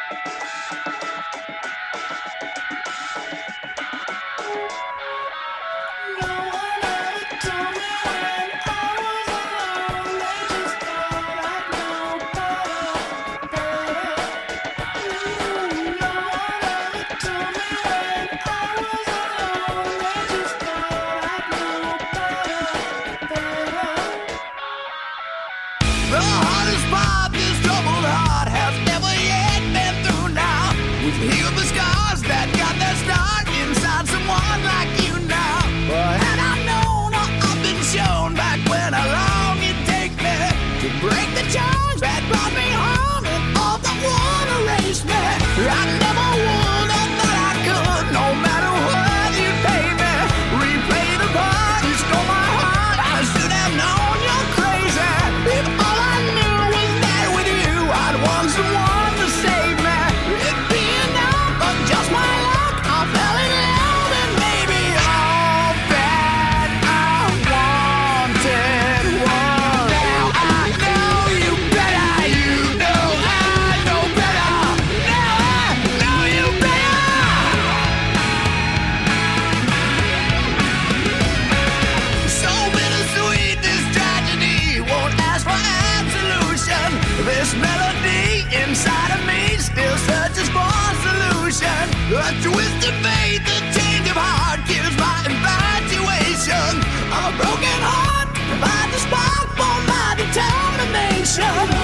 The hardest part this troubled heart has never yet been through now. We've healed the scars that got their start inside someone like you now. Had I known or I've been shown back when how long it'd take me to break the charge that brought me home and all that would erase me. I never would have thought I could, no matter what you pay me. Replay the part you stole my heart. I should have known you're crazy. If all I knew was that with you I'd want someone to save me. It'd be enough, but just my luck, I fell in love and maybe all that I wanted was. Now I know you better, you know I know better. Now I know you better. So bittersweet, this tragedy won't ask for absolution. This melody inside of me still searches for solution. A twisted faith, a change of heart kills my infatuation. I'm a broken heart, provide the spark for my determination.